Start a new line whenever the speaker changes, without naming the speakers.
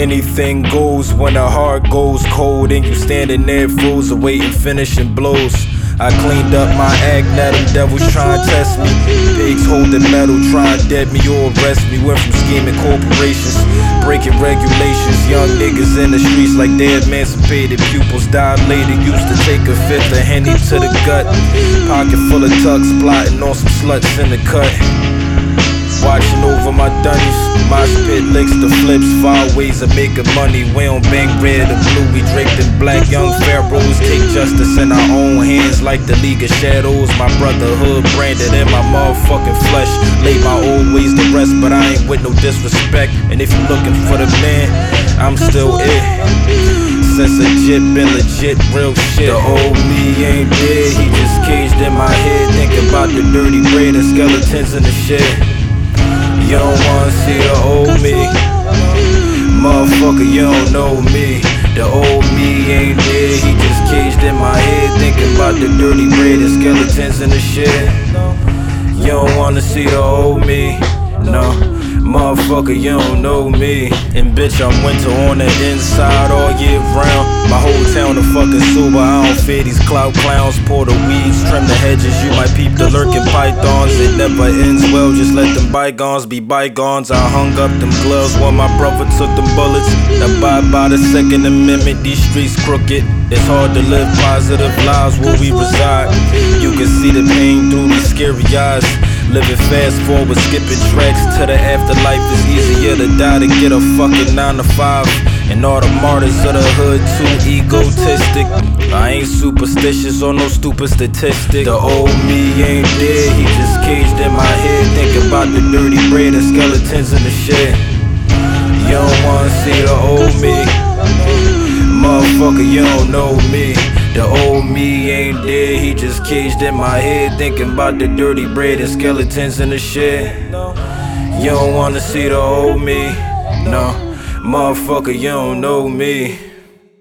Anything goes when the heart goes cold and you standing there fools awaiting finishing blows. I cleaned up my act, now them devils try and test me. Pigs holding metal, try and dead me or arrest me. Went from scheming corporations, breaking regulations. Young niggas in the streets like they emancipated pupils. Dilated, used to take a fifth of Henny to the gut. Pocket full of tucks, plotting on some sluts in the cut. Watching over my dunnies, my spit licks the flips. 5 ways of making money, we don't bang red or blue, we draped in black. Young pharaohs take justice in our own hands like the League of Shadows. My brotherhood branded in my motherfucking flesh. Lay my old ways to rest, but I ain't with no disrespect. And if you looking for the man, I'm still it. Since legit, been legit, real shit. The old me ain't dead, he just caged in my head. Thinking about the dirty bread and skeletons in the shed. You don't wanna see the old me, motherfucker, you don't know me. The old me ain't dead, he just caged in my head. Thinking about the dirty bread and skeletons in the shed. You don't wanna see the old me, no, motherfucker, you don't know me. And bitch, I'm winter on the inside all year round. My whole town a fucking sober, I don't fear these clout clowns. Pour the weeds, trim the hedges, you might peep the lurking pythons. It never ends well, just let them bygones be bygones. I hung up them gloves while my brother took them bullets. Abide by the Second Amendment, these streets crooked. It's hard to live positive lives where we reside. You can see the pain through these scary eyes. Living fast forward, skipping tracks to the afterlife. It's easier to die to get a fucking 9 to 5. And all the martyrs of the hood too egotistic. I ain't superstitious or no stupid statistic. The old me ain't dead, he just caged in my head. Thinking about the dirty bread and skeletons in the shed. You don't wanna see the old me, motherfucker, you don't know me. The old me ain't dead, he just caged in my head. Thinking about the dirty bread and skeletons in the shed. You don't wanna see the old me, no, motherfucker, you don't know me.